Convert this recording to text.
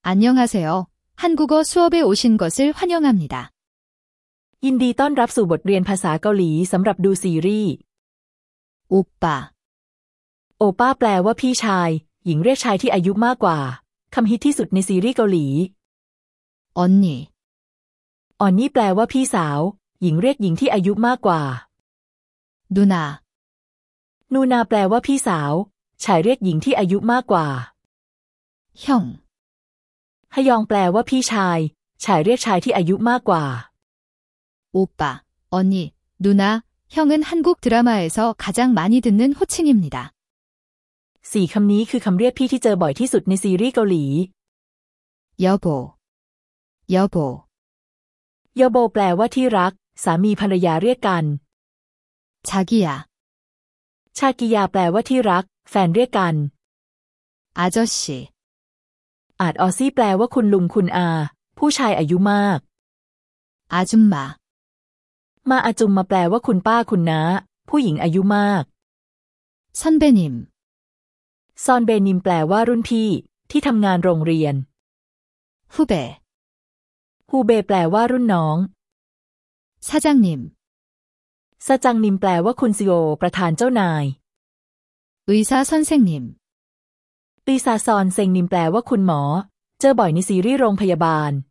안녕하세요. 한국어 수업에 오신 것을 환영합니다. ยินดีต้อนรับสู่บทเรียนภาษาเกาหลีสำหรับดูซีรีส์ 오빠, โอป้าแปลว่าพี่ชายหญิงเรียกชายที่อายุมากกว่าคำฮิตที่สุดในซีรีส์เกาหลี 언니, ออนนี่แปลว่าพี่สาวหญิงเรียกหญิงที่อายุมากกว่า 누나, นูนาแปลว่าพี่สาวชายเรียกหญิงที่อายุมากกว่า 형, ฮยองแปลว่าพี่ชายชายเรียกชายที่อายุมากกว่า 오빠, 언니, 누나, 형은 한국 드라마에서 가장 많이 듣는 호칭입니다. 4 คำนี้คือคำเรียกพี่ที่เจอบ่อยที่สุดในซีรีส์เกาหลี 여보, 여보, ยอโบแปลว่าที่รักสามีภรรยาเรียกกัน 자기야, ชากิยาแปลว่าที่รักแฟนเรียกกัน 아저씨, อาจออซี่แปลว่าคุณลุงคุณอาผู้ชายอายุมาก 아줌마, มาอาจุมมาแปลว่าคุณป้าคุณน้าผู้หญิงอายุมาก 선배님, ซอนเบนิมแปลว่ารุ่นพี่ที่ทำงานโรงเรียน 후배, ฮูเบแปลว่ารุ่นน้อง 사장님, ซาจังนิมแปลว่าคุณซีโอประธานเจ้านาย 의사 선생님, ปีซาซอนเซงนิมแปลว่าคุณหมอเจอบ่อยในซีรีส์โรงพยาบาล